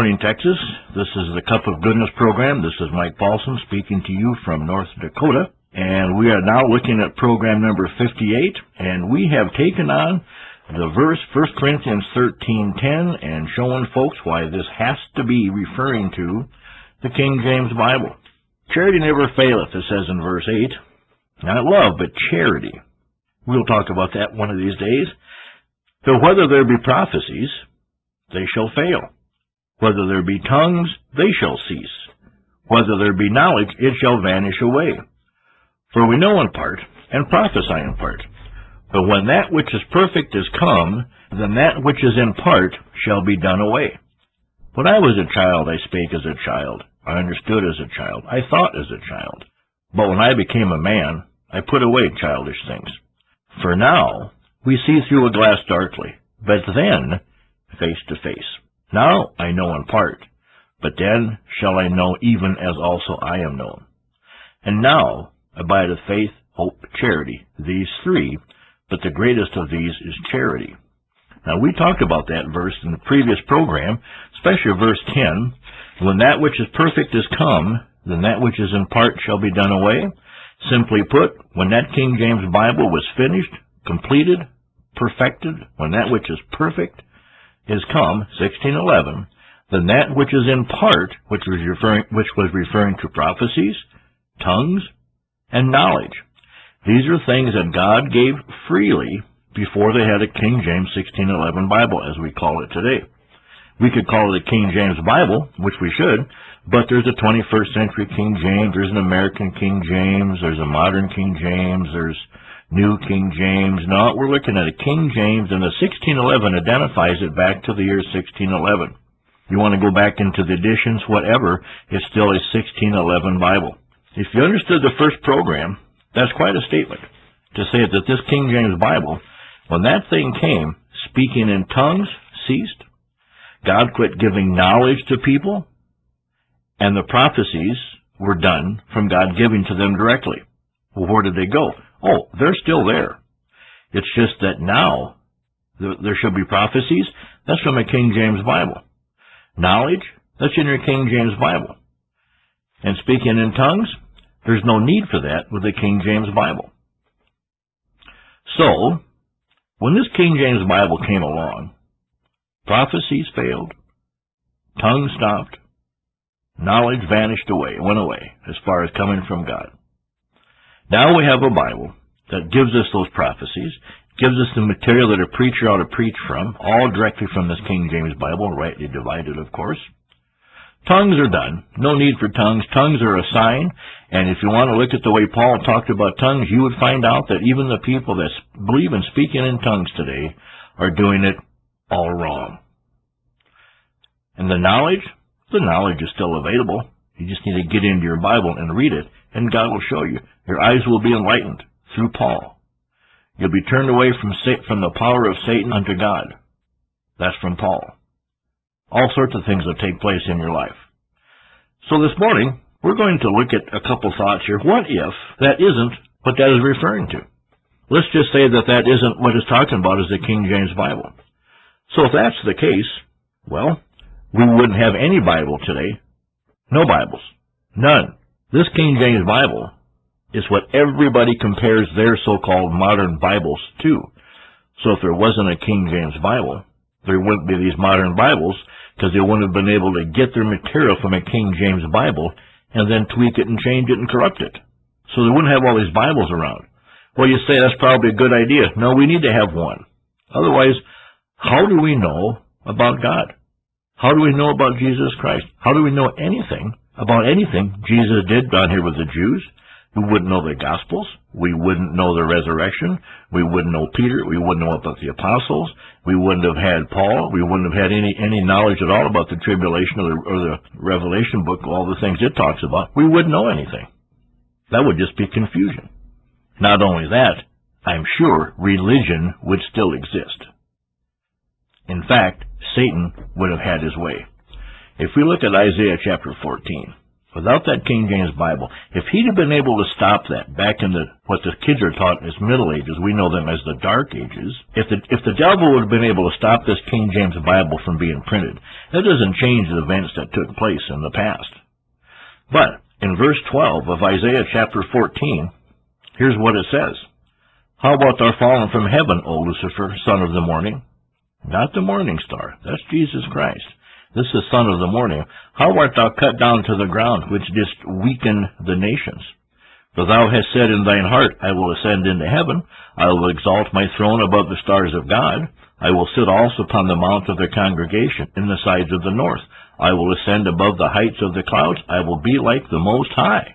morning, Texas. This is the Cup of Goodness program. This is Mike Paulson speaking to you from North Dakota. And we are now looking at program number 58. And we have taken on the verse 1 Corinthians 13:10 and showing folks why this has to be referring to the King James Bible. Charity never faileth, it says in verse 8. Not love, but charity. We'll talk about that one of these days. So whether there be prophecies, they shall fail. Whether there be tongues, they shall cease. Whether there be knowledge, it shall vanish away. For we know in part, and prophesy in part. But when that which is perfect is come, then that which is in part shall be done away. When I was a child, I spake as a child. I understood as a child. I thought as a child. But when I became a man, I put away childish things. For now we see through a glass darkly, but then face to face. Now I know in part, but then shall I know even as also I am known. And now abideth faith, hope, charity, these three, but the greatest of these is charity. Now we talked about that verse in the previous program, especially verse 10. When that which is perfect is come, then that which is in part shall be done away. Simply put, when that King James Bible was finished, completed, perfected, when that which is perfect is come, 16:11, then that which is in part, which was referring to prophecies, tongues, and knowledge. These are things that God gave freely before they had a King James 16:11 Bible, as we call it today. We could call it a King James Bible, which we should, but there's a 21st century King James, there's an American King James, there's a modern King James, there's New King James. No, we're looking at a King James, and the 1611 identifies it back to the year 1611. You want to go back into the editions, whatever, it's still a 1611 Bible. If you understood the first program, that's quite a statement to say that this King James Bible, when that thing came, speaking in tongues ceased. God quit giving knowledge to people, and the prophecies were done from God giving to them directly. Well, where did they go? Oh, they're still there. It's just that now there should be prophecies. That's from a King James Bible. Knowledge, that's in your King James Bible. And speaking in tongues, there's no need for that with the King James Bible. So, when this King James Bible came along, prophecies failed, tongues stopped, knowledge vanished away, went away, as far as coming from God. Now we have a Bible that gives us those prophecies, gives us the material that a preacher ought to preach from, all directly from this King James Bible, rightly divided, of course. Tongues are done. No need for tongues. Tongues are a sign, and if you want to look at the way Paul talked about tongues, you would find out that even the people that believe in speaking in tongues today are doing it all wrong. And the knowledge is still available. You just need to get into your Bible and read it, and God will show you. Your eyes will be enlightened through Paul. You'll be turned away from the power of Satan unto God. That's from Paul. All sorts of things will take place in your life. So this morning, we're going to look at a couple thoughts here. What if that isn't what that is referring to? Let's just say that that isn't what it's talking about as the King James Bible. So if that's the case, well, we wouldn't have any Bible today. No Bibles. None. This King James Bible is what everybody compares their so-called modern Bibles to. So if there wasn't a King James Bible, there wouldn't be these modern Bibles, because they wouldn't have been able to get their material from a King James Bible and then tweak it and change it and corrupt it. So they wouldn't have all these Bibles around. Well, you say that's probably a good idea. No, we need to have one. Otherwise, how do we know about God? How do we know about Jesus Christ? How do we know anything about anything Jesus did down here with the Jews? We wouldn't know the Gospels. We wouldn't know the resurrection. We wouldn't know Peter. We wouldn't know about the apostles. We wouldn't have had Paul. We wouldn't have had any knowledge at all about the tribulation or the Revelation book, all the things it talks about. We wouldn't know anything. That would just be confusion. Not only that, I'm sure religion would still exist. In fact, Satan would have had his way. If we look at Isaiah chapter 14, Without that King James Bible, if he'd have been able to stop that back in what the kids are taught as Middle Ages, we know them as the Dark Ages, if the devil would have been able to stop this King James Bible from being printed, that doesn't change the events that took place in the past. But in verse 12 of Isaiah chapter 14, here's what it says. How about thou fallen from heaven, O Lucifer, son of the morning? Not the morning star. That's Jesus Christ. This is son of the morning. How art thou cut down to the ground, which didst weaken the nations? For thou hast said in thine heart, I will ascend into heaven. I will exalt my throne above the stars of God. I will sit also upon the mount of the congregation in the sides of the north. I will ascend above the heights of the clouds. I will be like the Most High.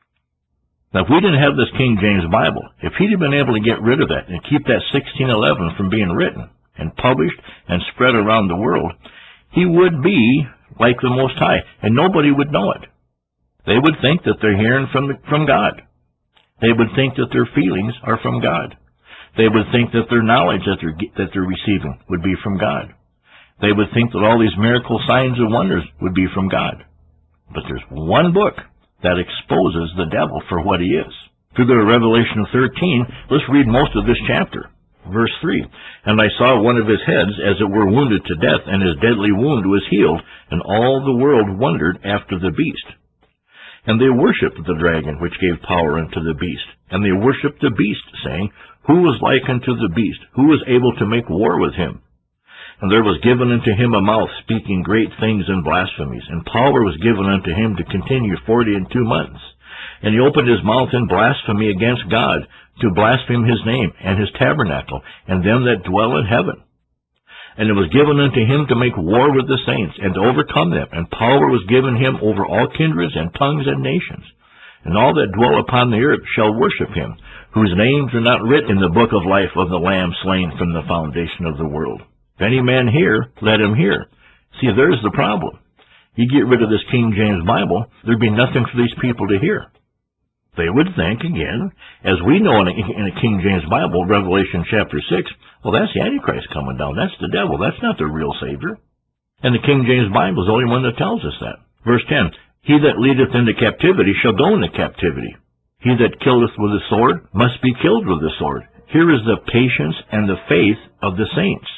Now, if we didn't have this King James Bible, if he'd have been able to get rid of that and keep that 1611 from being written and published and spread around the world, he would be like the Most High, and nobody would know it. They would think that they're hearing from God. They would think that their feelings are from God. They would think that their knowledge that they're receiving would be from God. They would think that all these miracle signs and wonders would be from God. But there's one book that exposes the devil for what he is. Through the Revelation 13, let's read most of this chapter. Verse 3, And I saw one of his heads as it were wounded to death, and his deadly wound was healed, and all the world wondered after the beast. And they worshipped the dragon, which gave power unto the beast. And they worshipped the beast, saying, Who was like unto the beast? Who was able to make war with him? And there was given unto him a mouth, speaking great things and blasphemies. And power was given unto him to continue 42 months. And he opened his mouth in blasphemy against God, to blaspheme his name, and his tabernacle, and them that dwell in heaven. And it was given unto him to make war with the saints, and to overcome them. And power was given him over all kindreds and tongues and nations. And all that dwell upon the earth shall worship him, whose names are not written in the book of life of the Lamb slain from the foundation of the world. If any man hear, let him hear. See, there's the problem. You get rid of this King James Bible, there'd be nothing for these people to hear. They would think, again, as we know in a King James Bible, Revelation chapter 6, well, that's the Antichrist coming down. That's the devil. That's not the real Savior. And the King James Bible is the only one that tells us that. Verse 10, He that leadeth into captivity shall go into captivity. He that killeth with the sword must be killed with the sword. Here is the patience and the faith of the saints.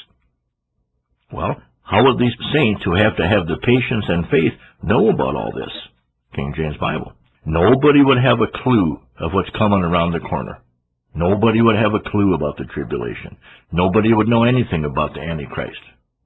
Well, how would these saints who have to have the patience and faith know about all this? King James Bible. Nobody would have a clue of what's coming around the corner. Nobody would have a clue about the tribulation. Nobody would know anything about the Antichrist.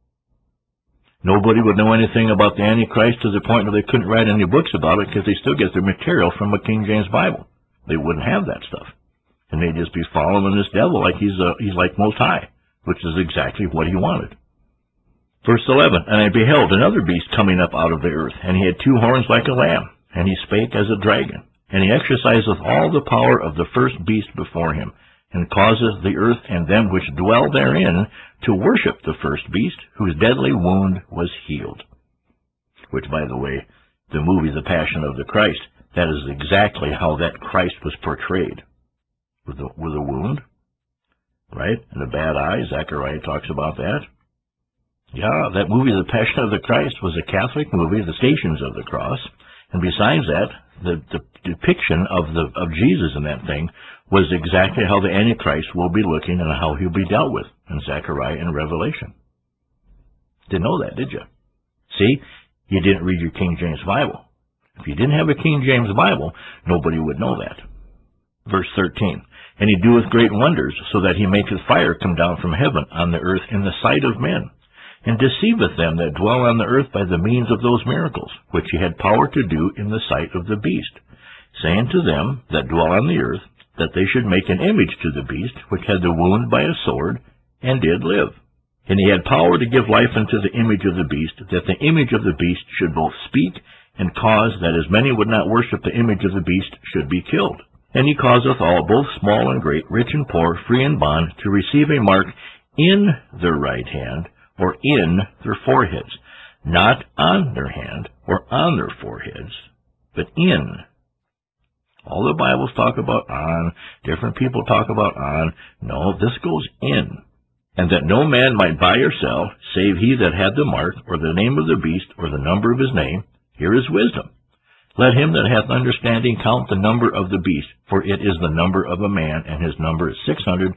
Nobody would know anything about the Antichrist to the point where they couldn't write any books about it because they still get their material from a King James Bible. They wouldn't have that stuff. And they'd just be following this devil like he's like Most High, which is exactly what he wanted. Verse 11, And I beheld another beast coming up out of the earth, and he had 2 horns like a lamb. And he spake as a dragon, and he exerciseth all the power of the first beast before him, and causeth the earth and them which dwell therein to worship the first beast, whose deadly wound was healed. Which, by the way, the movie The Passion of the Christ, that is exactly how that Christ was portrayed. With a wound, right? And the bad eye, Zechariah talks about that. Yeah, that movie The Passion of the Christ was a Catholic movie, The Stations of the Cross. And besides that, the depiction of Jesus in that thing was exactly how the Antichrist will be looking and how he'll be dealt with in Zechariah and Revelation. Didn't know that, did you? See, you didn't read your King James Bible. If you didn't have a King James Bible, nobody would know that. Verse 13, And he doeth great wonders, so that he maketh fire come down from heaven on the earth in the sight of men, and deceiveth them that dwell on the earth by the means of those miracles, which he had power to do in the sight of the beast, saying to them that dwell on the earth, that they should make an image to the beast, which had the wound by a sword, and did live. And he had power to give life unto the image of the beast, that the image of the beast should both speak, and cause that as many would not worship the image of the beast should be killed. And he causeth all, both small and great, rich and poor, free and bond, to receive a mark in their right hand, or in their foreheads, not on their hand or on their foreheads, but in. All the Bibles talk about on, different people talk about on. No, this goes in. And that no man might buy or sell, save he that had the mark, or the name of the beast, or the number of his name. Here is wisdom. Let him that hath understanding count the number of the beast, for it is the number of a man, and his number is 666.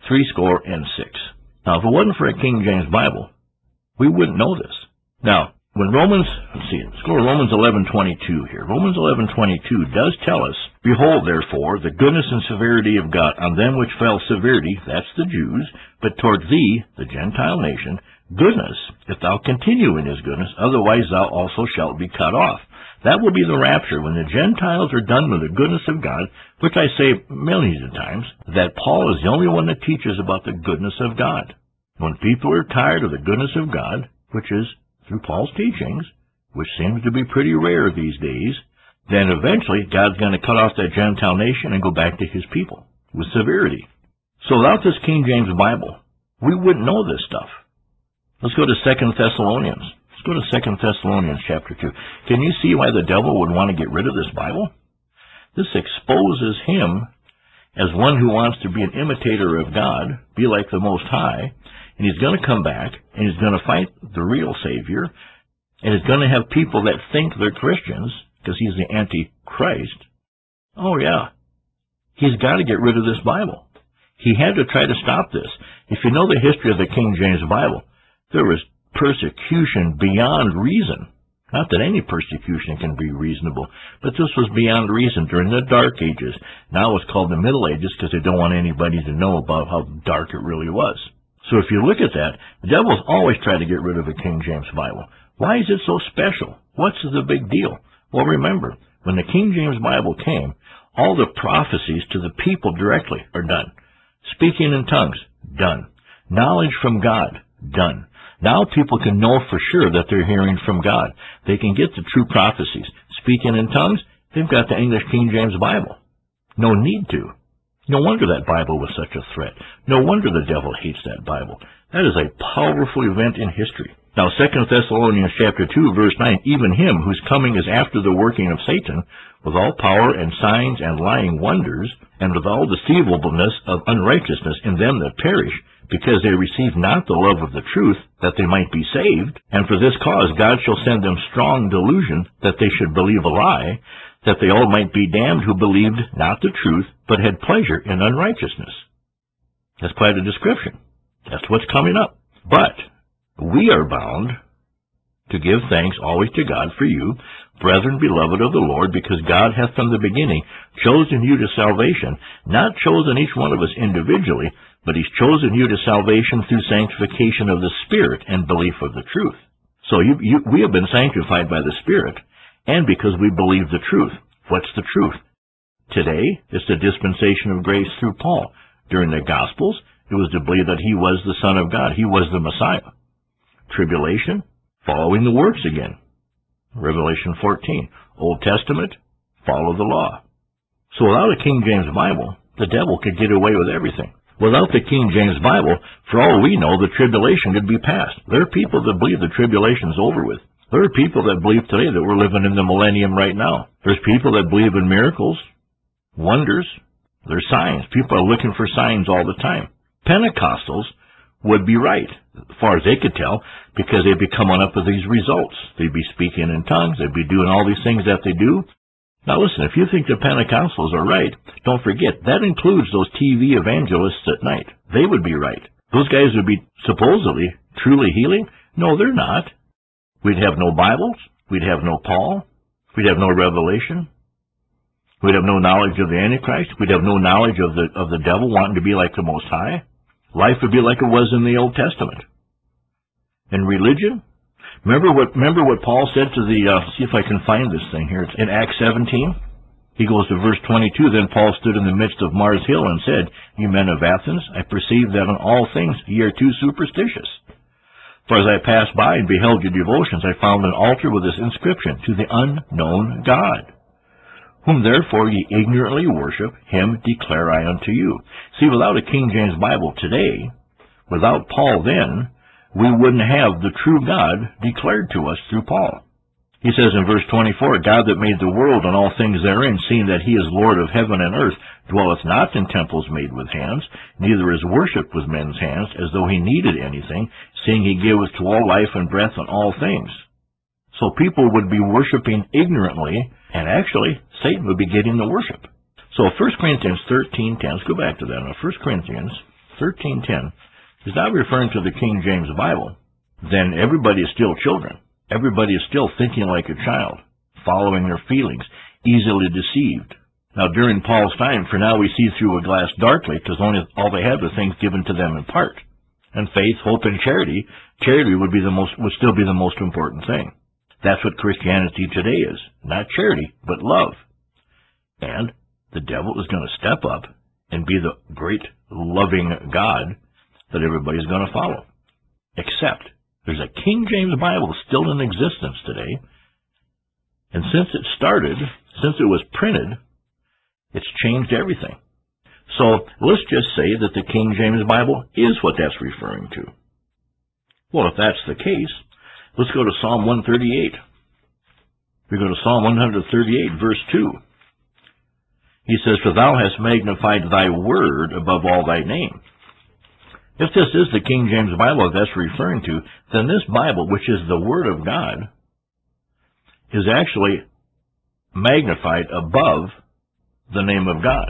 Now, if it wasn't for a King James Bible, we wouldn't know this. Now, when let's go to Romans 11:22 here. Romans 11:22 does tell us, Behold, therefore, the goodness and severity of God on them which fell severity, that's the Jews, but toward thee, the Gentile nation, goodness, if thou continue in his goodness, otherwise thou also shalt be cut off. That will be the rapture, when the Gentiles are done with the goodness of God, which I say millions of times, that Paul is the only one that teaches about the goodness of God. When people are tired of the goodness of God, which is through Paul's teachings, which seems to be pretty rare these days, then eventually God's going to cut off that Gentile nation and go back to his people with severity. So without this King James Bible, we wouldn't know this stuff. Let's go to 2 Thessalonians. Let's go to 2 Thessalonians chapter 2. Can you see why the devil would want to get rid of this Bible? This exposes him as one who wants to be an imitator of God, be like the Most High, and he's going to come back, and he's going to fight the real Savior, and he's going to have people that think they're Christians, because he's the Antichrist. Oh, yeah. He's got to get rid of this Bible. He had to try to stop this. If you know the history of the King James Bible, there was persecution beyond reason. Not that any persecution can be reasonable, but this was beyond reason during the Dark Ages. Now it's called the Middle Ages because they don't want anybody to know about how dark it really was. So if you look at that, the devil's always tried to get rid of the King James Bible. Why is it so special? What's the big deal? Well, remember, when the King James Bible came, all the prophecies to the people directly are done. Speaking in tongues, done. Knowledge from God, done. Now people can know for sure that they're hearing from God. They can get the true prophecies. Speaking in tongues, they've got the English King James Bible. No need to. No wonder that Bible was such a threat. No wonder the devil hates that Bible. That is a powerful event in history. Now, 2 Thessalonians chapter 2, verse 9, even him whose coming is after the working of Satan, with all power and signs and lying wonders, and with all deceivableness of unrighteousness in them that perish, because they receive not the love of the truth, that they might be saved. And for this cause God shall send them strong delusion, that they should believe a lie, that they all might be damned who believed not the truth, but had pleasure in unrighteousness. That's quite a description. That's what's coming up. But we are bound to give thanks always to God for you, brethren beloved of the Lord, because God hath from the beginning chosen you to salvation, not chosen each one of us individually, but he's chosen you to salvation through sanctification of the Spirit and belief of the truth. So we have been sanctified by the Spirit, and because we believe the truth. What's the truth? Today, it's the dispensation of grace through Paul. During the Gospels, it was to believe that he was the Son of God. He was the Messiah. Tribulation, following the works again. Revelation 14. Old Testament, follow the law. So without a King James Bible, the devil could get away with everything. Without the King James Bible, for all we know, the tribulation could be passed. There are people that believe the tribulation's over with. There are people that believe today that we're living in the millennium right now. There's people that believe in miracles, wonders. There's signs. People are looking for signs all the time. Pentecostals would be right, as far as they could tell, because they'd be coming up with these results. They'd be speaking in tongues. They'd be doing all these things that they do. Now listen, if you think the Pentecostals are right, don't forget, that includes those TV evangelists at night. They would be right. Those guys would be supposedly truly healing? No, they're not. We'd have no Bibles. We'd have no Paul. We'd have no revelation. We'd have no knowledge of the Antichrist. We'd have no knowledge of the devil wanting to be like the Most High. Life would be like it was in the Old Testament. And religion? Remember what Paul said to the, see if I can find this thing here. It's in Acts 17. He goes to verse 22. Then Paul stood in the midst of Mars Hill and said, "You men of Athens, I perceive that in all things ye are too superstitious. For as I passed by and beheld your devotions, I found an altar with this inscription, To the unknown God. Whom therefore ye ignorantly worship, him declare I unto you." See, without a King James Bible today, without Paul then, we wouldn't have the true God declared to us through Paul. He says in verse 24, "God that made the world and all things therein, seeing that he is Lord of heaven and earth, dwelleth not in temples made with hands, neither is worshipped with men's hands, as though he needed anything, seeing he giveth to all life and breath and all things." So people would be worshiping ignorantly And actually, Satan would be getting the worship. So 1 Corinthians 13:10, let's go back to that. Now, 1 Corinthians 13:10 is not referring to the King James Bible. Then everybody is still children. Everybody is still thinking like a child, following their feelings, easily deceived. Now, during Paul's time, for now we see through a glass darkly, because all they had were things given to them in part. And faith, hope, and charity. Charity would still be the most important thing. That's what Christianity today is. Not charity, but love. And the devil is going to step up and be the great loving God that everybody's going to follow. Except there's a King James Bible still in existence today. And since it started, since it was printed, it's changed everything. So let's just say that the King James Bible is what that's referring to. Well, if that's the case, let's go to Psalm 138. We go to Psalm 138, verse 2. He says, "For thou hast magnified thy word above all thy name." If this is the King James Bible that's referring to, then this Bible, which is the Word of God, is actually magnified above the name of God.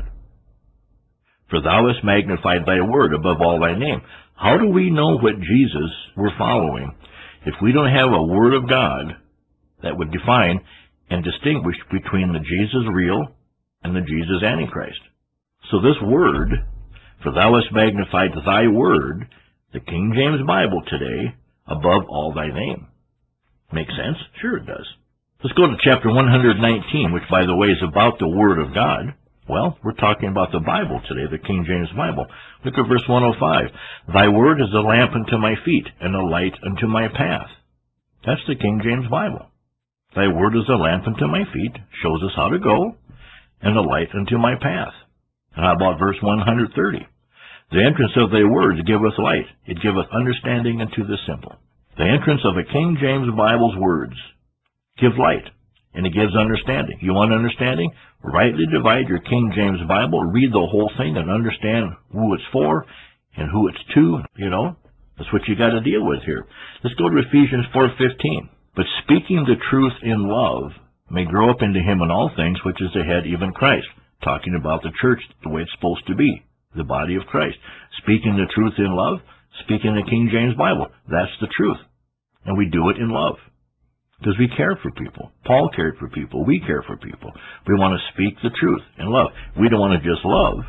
"For thou hast magnified thy word above all thy name." How do we know what Jesus we're following if we don't have a Word of God that would define and distinguish between the Jesus real and the Jesus Antichrist? So this word, "For thou hast magnified thy word," the King James Bible today, above all thy name. Make sense? Sure it does. Let's go to chapter 119, which, by the way, is about the Word of God. Well, we're talking about the Bible today, the King James Bible. Look at verse 105. "Thy word is a lamp unto my feet, and a light unto my path." That's the King James Bible. "Thy word is a lamp unto my feet," shows us how to go, "and a light unto my path." And how about verse 130? "The entrance of thy words giveth light, it giveth understanding unto the simple." The entrance of a King James Bible's words give light, and it gives understanding. You want understanding? Rightly divide your King James Bible, read the whole thing, and understand who it's for and who it's to. That's what you got to deal with here. Let's go to Ephesians 4:15. "But speaking the truth in love may grow up into him in all things, which is the head, even Christ." Talking about the church, the way it's supposed to be, the body of Christ. Speaking the truth in love, speaking the King James Bible. That's the truth. And we do it in love. Because we care for people. Paul cared for people. We care for people. We want to speak the truth in love. We don't want to just love.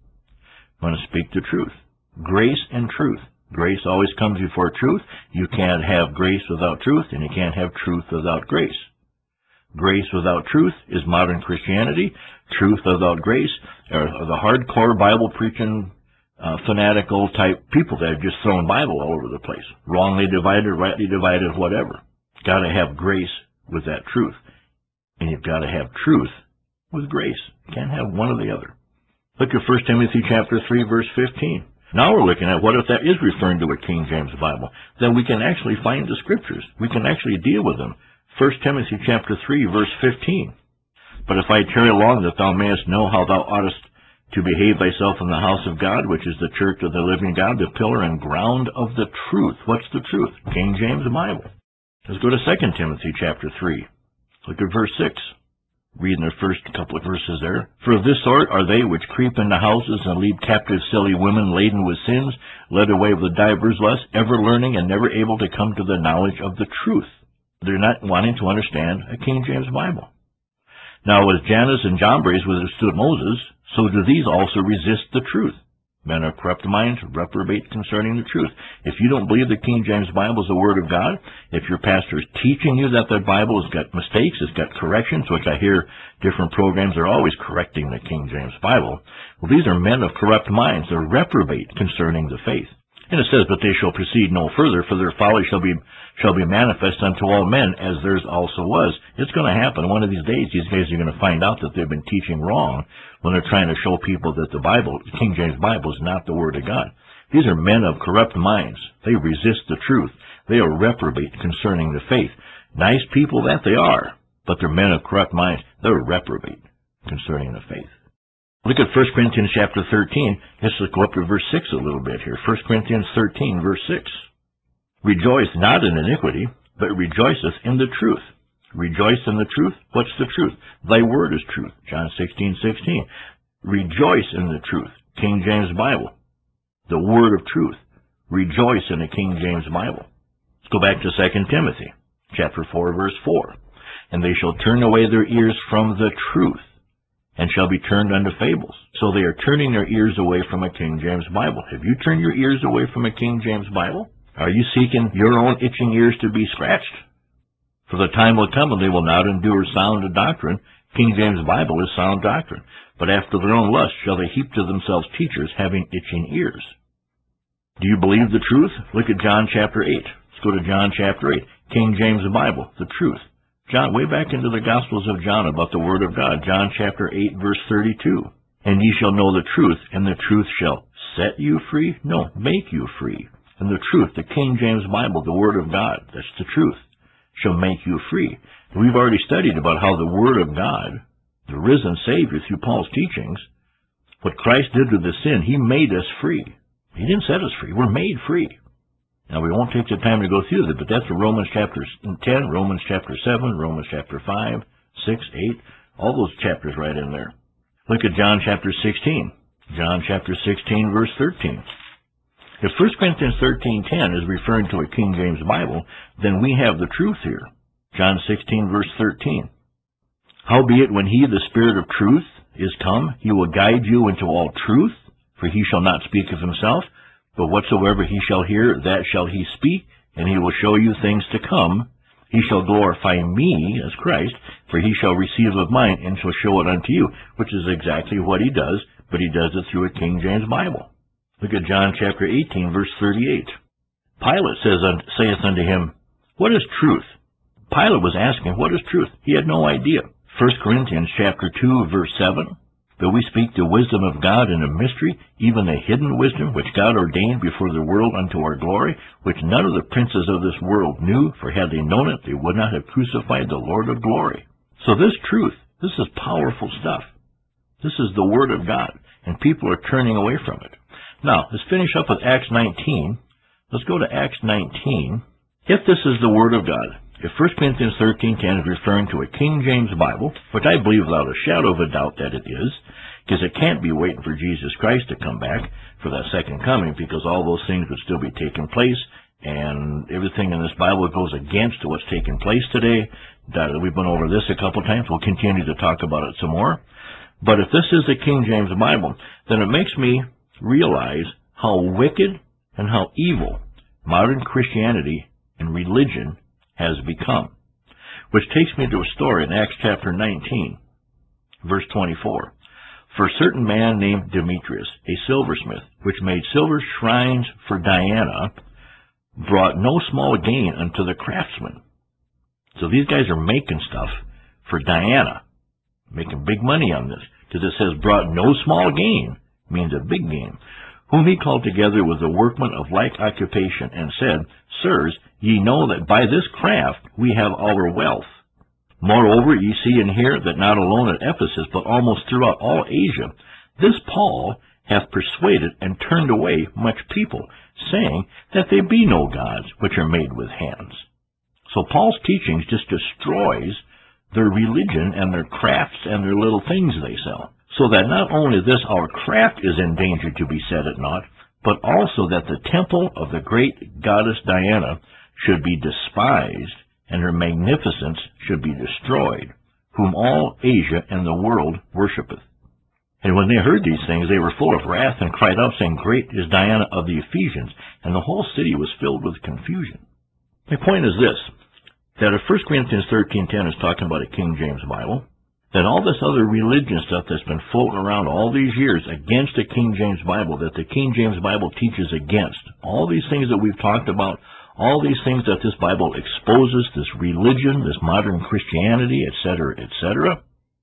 We want to speak the truth. Grace and truth. Grace always comes before truth. You can't have grace without truth, and you can't have truth without grace. Grace without truth is modern Christianity. Truth without grace are the hardcore Bible-preaching, fanatical type people that have just thrown Bible all over the place. Wrongly divided, rightly divided, whatever. Got to have grace with that truth. And you've got to have truth with grace. You can't have one or the other. Look at 1 Timothy chapter 3, verse 15. Now we're looking at what if that is referring to a King James Bible. Then we can actually find the scriptures. We can actually deal with them. 1 Timothy chapter 3, verse 15. "But if I tarry long, that thou mayest know how thou oughtest to behave thyself in the house of God, which is the church of the living God, the pillar and ground of the truth." What's the truth? King James Bible. Let's go to 2 Timothy chapter 3. Look at verse 6. Reading the first couple of verses there. "For of this sort are they which creep into houses and lead captive silly women laden with sins, led away with divers lusts, ever learning and never able to come to the knowledge of the truth." They're not wanting to understand a King James Bible. "Now as Jannes and Jambres withstood Moses, so do these also resist the truth. Men of corrupt minds reprobate concerning the truth." If you don't believe the King James Bible is the Word of God, if your pastor is teaching you that the Bible has got mistakes, it's got corrections, which I hear different programs are always correcting the King James Bible, well, these are men of corrupt minds. They reprobate concerning the faith. And it says, "But they shall proceed no further, for their folly shall be manifest unto all men, as theirs also was." It's going to happen. One of these days, these guys are going to find out that they've been teaching wrong when they're trying to show people that the Bible, the King James Bible, is not the Word of God. These are men of corrupt minds. They resist the truth. They are reprobate concerning the faith. Nice people that they are, but they're men of corrupt minds. They're reprobate concerning the faith. Look at 1 Corinthians chapter 13. Let's go up to verse 6 a little bit here. 1 Corinthians 13, verse 6. "Rejoice not in iniquity, but rejoiceth in the truth. Rejoice in the truth. What's the truth? Thy word is truth. John 16:16. Rejoice in the truth. King James Bible. The word of truth. Rejoice in the King James Bible. Let's go back to 2 Timothy, chapter 4, verse 4. And they shall turn away their ears from the truth, and shall be turned unto fables. So they are turning their ears away from a King James Bible. Have you turned your ears away from a King James Bible? Are you seeking your own itching ears to be scratched? For the time will come when they will not endure sound doctrine. King James Bible is sound doctrine. But after their own lust shall they heap to themselves teachers having itching ears. Do you believe the truth? Look at John chapter 8. Let's go to John chapter 8. King James Bible, the truth. John, way back into the Gospels of John about the Word of God. John chapter 8, verse 32. And ye shall know the truth, and the truth shall set you free? No, make you free. And the truth, the King James Bible, the Word of God, that's the truth, shall make you free. We've already studied about how the Word of God, the risen Savior through Paul's teachings, what Christ did to the sin, He made us free. He didn't set us free. We're made free. Now, we won't take the time to go through that, but that's Romans chapter 10, Romans chapter 7, Romans chapter 5, 6, 8, all those chapters right in there. Look at John chapter 16. John chapter 16, verse 13. If 1 Corinthians 13:10 is referring to a King James Bible, then we have the truth here. John 16, verse 13. Howbeit, when He, the Spirit of truth, is come, He will guide you into all truth, for He shall not speak of Himself, but whatsoever He shall hear, that shall He speak, and He will show you things to come. He shall glorify me, as Christ, for He shall receive of mine, and shall show it unto you, which is exactly what He does, but He does it through a King James Bible. Look at John chapter 18, verse 38. Pilate saith unto Him, What is truth? Pilate was asking, what is truth? He had no idea. 1 Corinthians chapter 2, verse 7. But we speak the wisdom of God in a mystery, even the hidden wisdom which God ordained before the world unto our glory, which none of the princes of this world knew, for had they known it, they would not have crucified the Lord of glory. So this truth, this is powerful stuff. This is the Word of God, and people are turning away from it. Now, let's finish up with Acts 19. Let's go to Acts 19. If this is the Word of God, if 1 Corinthians 13:10 is referring to a King James Bible, which I believe without a shadow of a doubt that it is, because it can't be waiting for Jesus Christ to come back for that second coming, because all those things would still be taking place, and everything in this Bible goes against what's taking place today. We've been over this a couple times. We'll continue to talk about it some more. But if this is the King James Bible, then it makes me realize how wicked and how evil modern Christianity and religion has become. Which takes me to a story in Acts chapter 19, verse 24. For a certain man named Demetrius, a silversmith, which made silver shrines for Diana, brought no small gain unto the craftsmen. So these guys are making stuff for Diana, making big money on this, because it says brought no small gain, means a big gain, whom he called together with the workmen of like occupation, and said, Sirs, ye know that by this craft we have our wealth. Moreover, ye see and hear that not alone at Ephesus, but almost throughout all Asia, this Paul hath persuaded and turned away much people, saying that there be no gods which are made with hands. So Paul's teachings just destroys their religion and their crafts and their little things they sell. So that not only this, our craft is in danger to be set at naught, but also that the temple of the great goddess Diana should be despised, and her magnificence should be destroyed, whom all Asia and the world worshipeth. And when they heard these things, they were full of wrath, and cried out, saying, Great is Diana of the Ephesians, and the whole city was filled with confusion. My point is this, that if 1 Corinthians 13:10 is talking about a King James Bible, then all this other religion stuff that's been floating around all these years against the King James Bible, that the King James Bible teaches against, all these things that we've talked about, all these things that this Bible exposes, this religion, this modern Christianity, etc.,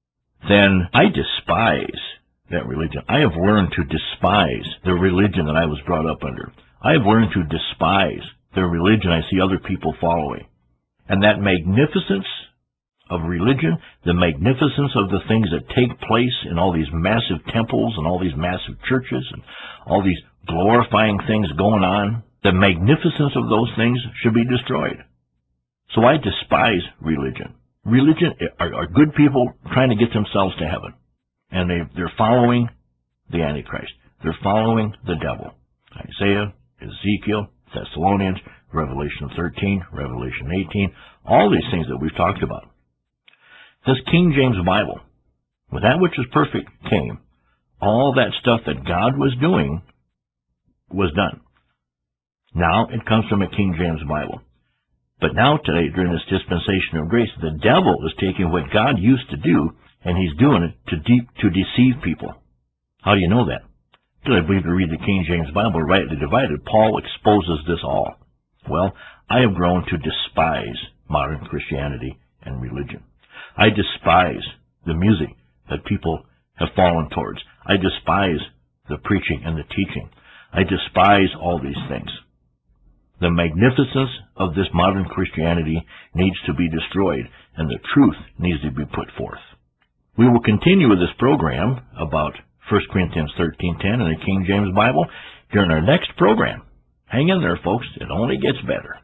then I despise that religion. I have learned to despise the religion that I was brought up under. I have learned to despise the religion I see other people following. And that magnificence of religion, the magnificence of the things that take place in all these massive temples and all these massive churches and all these glorifying things going on, the magnificence of those things should be destroyed. So I despise religion. religion are good people trying to get themselves to heaven. And they're following the Antichrist. They're following the devil. Isaiah, Ezekiel, Thessalonians, Revelation 13, Revelation 18, all these things that we've talked about. This King James Bible, when that which is perfect came, all that stuff that God was doing was done. Now it comes from a King James Bible. But now today, during this dispensation of grace, the devil is taking what God used to do, and he's doing it to deceive people. How do you know that? Because I believe to read the King James Bible rightly divided, Paul exposes this all. Well, I have grown to despise modern Christianity and religion. I despise the music that people have fallen towards. I despise the preaching and the teaching. I despise all these things. The magnificence of this modern Christianity needs to be destroyed, and the truth needs to be put forth. We will continue with this program about 1 Corinthians 13:10 in the King James Bible during our next program. Hang in there, folks. It only gets better.